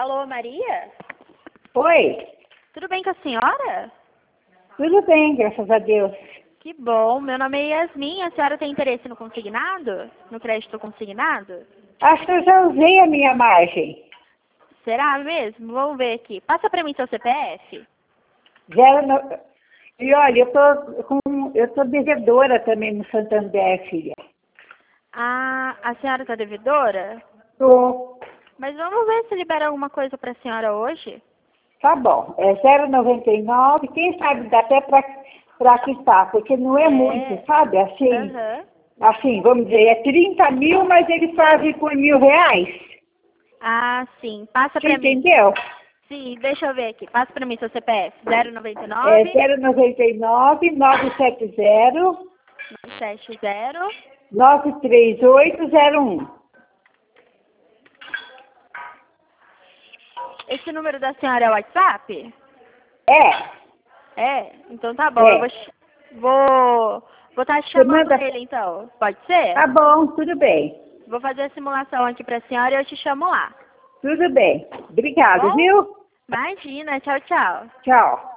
Alô, Maria? Oi, Tudo bem com a senhora? tudo bem, graças a Deus. Que bom. Meu nome é Yasmin. A senhora tem interesse no consignado? No crédito consignado? Acho que eu já usei a minha margem. Será mesmo? Vamos ver aqui. Passa para mim seu CPF. Zero no... E olha, eu tô devedora também no Santander, filha. Ah, a senhora está devedora? Tô. Mas vamos ver se libera alguma coisa para a senhora hoje. Tá bom, é 0,99, quem sabe dá até para quitar, porque não é muito, sabe? Aham. Assim, vamos dizer, é 30 mil, mas eles fazem por R$ 1.000. Ah, sim. Passa Você para mim. entendeu? Sim, deixa eu ver aqui. Passa para mim seu CPF. É 099 099 970 970 93801. Esse número da senhora é o WhatsApp? É, É? Então tá bom. Eu é. vou estar te Você chamando manda. nele então. Pode ser? Tá bom, tudo bem. Vou fazer a simulação aqui pra senhora e eu te chamo lá. Tudo bem. Tá Obrigado, bom? viu? Imagina. Tchau, tchau. Tchau.